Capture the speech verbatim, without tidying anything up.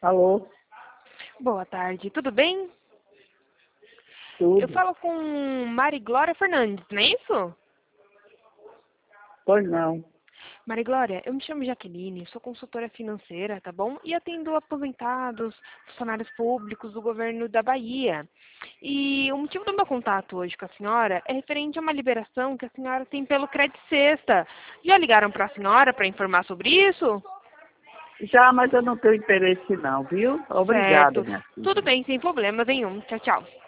Alô, Boa tarde, tudo bem? Eu tudo? falo com Mari Glória Fernandes, não é isso? Pois não. Mari Glória, eu me chamo Jaqueline, sou consultora financeira, tá bom? E atendo aposentados, funcionários públicos do governo da Bahia. E o motivo do meu contato hoje com a senhora é referente a uma liberação que a senhora tem pelo Credit Sexta. Já ligaram para a senhora para informar sobre isso? Já, mas eu não tenho interesse não, viu? Obrigada, Certo. minha Tudo filha. bem, sem problemas nenhum. Tchau, tchau.